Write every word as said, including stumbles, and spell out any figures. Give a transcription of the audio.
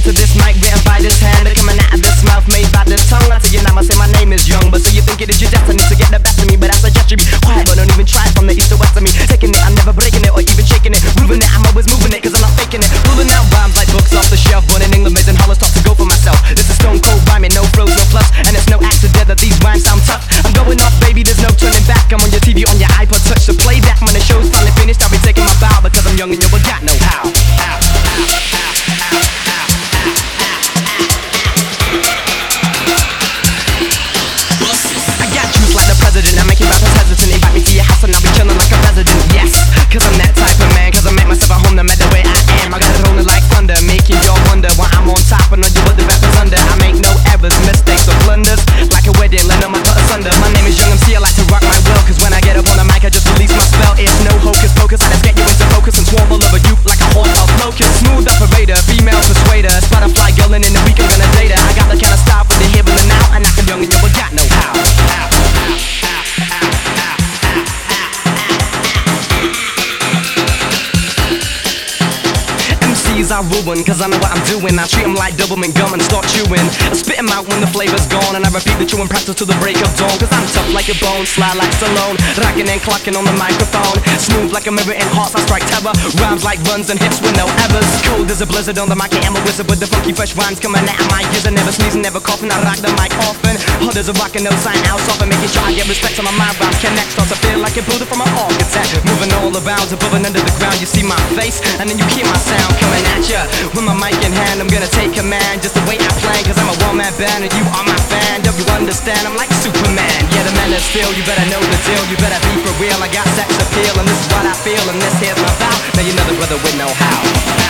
to this mic written by this hand, coming out of this mouth made by this tongue. I tell you now, I say my name is Young, but so you think it is your destiny to get the best of me. But I suggest you be quiet, but don't even try it from the east to west of me. Taking it, I'm never breaking it or even shaking it. Moving it, I'm always moving it, cause I'm not faking it. Pulling out rhymes like books off the shelf. Born in England, raised in Hollis, taught to go for myself. This is stone cold rhyming, no flows, no fluff, and it's no accident that these rhymes sound tough. I'm going off, baby, there's no turning back. I'm on your T V, on your iPod touch, so play that. When the show's finally finished, I'll be taking my bow, because I'm young and you will got no how. I got juice like the president, I'm making rappers hesitant. Invite me to your house and I'll be chilling like a resident. Yes, cause I'm that type of man, cause I make myself at home no matter where I am. I got it rolling like thunder, making y'all wonder why I'm on top and know you what the rappers under. I make no errors, mistakes or blunders, like a wedding, let no my cut asunder. My name is Young M C, I like to rock my will, cause when I get up on the mic I just release my spell. It's no hocus pocus, I just get you into focus and swarm all over you like a horse of locust. Smooth operator, female persuader, butterfly girl and in the week I'm gonna date her. I got the kind of style for the here and the now, and I can young and you got no how. I ruin, cause I know what I'm doing. I treat them like Doberman gum and start chewing. I spit them out when the flavor's gone, and I repeat the chewing practice to the break of dawn. Cause I'm tough like a bone, sly like Stallone, rocking and clocking on the microphone. Smooth like a mirror in hearts, I strike terror. Rhymes like runs and hits with no evers. Cold as a blizzard on the mic, I am a wizard with the funky fresh rhymes coming out of my ears. I never sneezing, never coughing, I rock the mic often. Hard as a rock and no sign out often, making sure I get respect on my mind. Rhyme connect, starts to feel like a builder from an architect. Moving all around, above and under the ground. You see my face, and then you hear my sound coming at ya. With my mic in hand, I'm gonna take command. Just the way I plan, cause I'm a one-man band and you are my fan. Don't you understand? I'm like Superman. Yeah, the man is still, you better know the deal. You better be for real, I got sex appeal, and this is what I feel, and this here's my vow. Now you know the brother with know how.